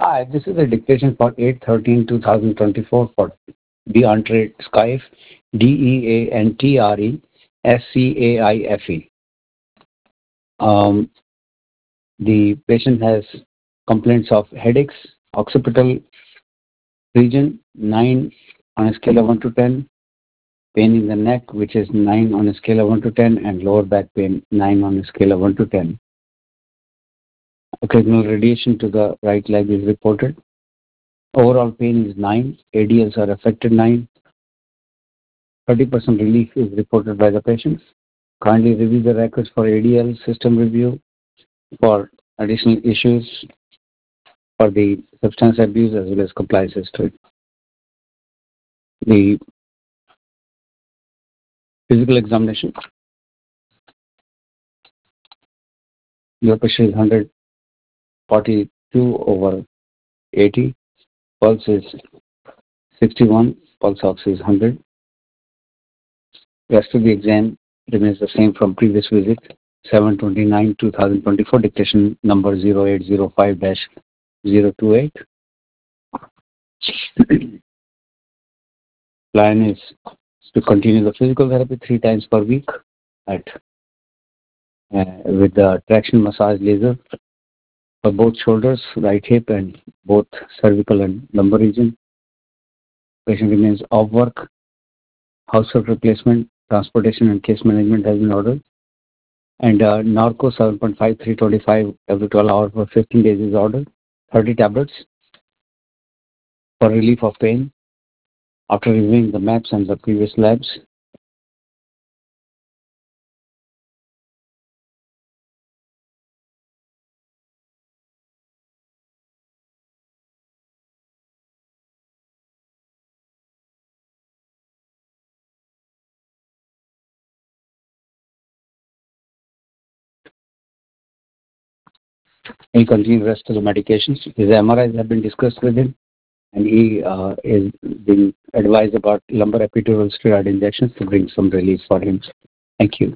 Hi, this is a dictation for 8/13/2024 for Deantre Scaife, Deantre Scaife. The patient has complaints of headaches, occipital region 9 on a scale of 1 to 10, pain in the neck, which is 9 on a scale of 1 to 10, and lower back pain 9 on a scale of 1 to 10. Occasional radiation to the right leg is reported. Overall pain is 9. ADLs are affected 9. 30% relief is reported by the patients. Kindly review the records for ADL system review for additional issues for the substance abuse as well as compliance history. The physical examination. Your pressure is 142/80. Pulse is 61. Pulse ox is 100. Rest of the exam remains the same from previous visit. 7/29/2024, dictation number 0805-028. Plan is to continue the physical therapy 3 times per week at with the traction massage laser for both shoulders, right hip, and both cervical and lumbar region. Patient remains off work. Household replacement, transportation, and case management has been ordered. And Narco 7.5325 every 12 hours for 15 days is ordered. 30 tablets for relief of pain. After reviewing the maps and the previous labs, he continues rest of the medications. His MRIs have been discussed with him, and he is being advised about lumbar epidural steroid injections to bring some relief for him. Thank you.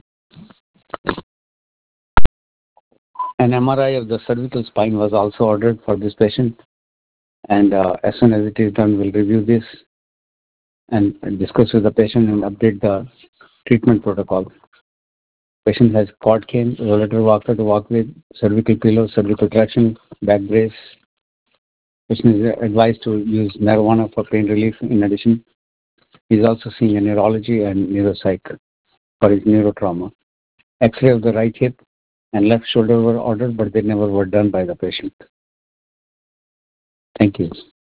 An MRI of the cervical spine was also ordered for this patient, and as soon as it is done, we'll review this and discuss with the patient and update the treatment protocol. Patient has quad cane, rollator walker to walk with, cervical pillow, cervical traction, back brace. Patient is advised to use marijuana for pain relief in addition. He is also seeing a neurology and neuropsych for his neurotrauma. X-ray of the right hip and left shoulder were ordered, but they never were done by the patient. Thank you.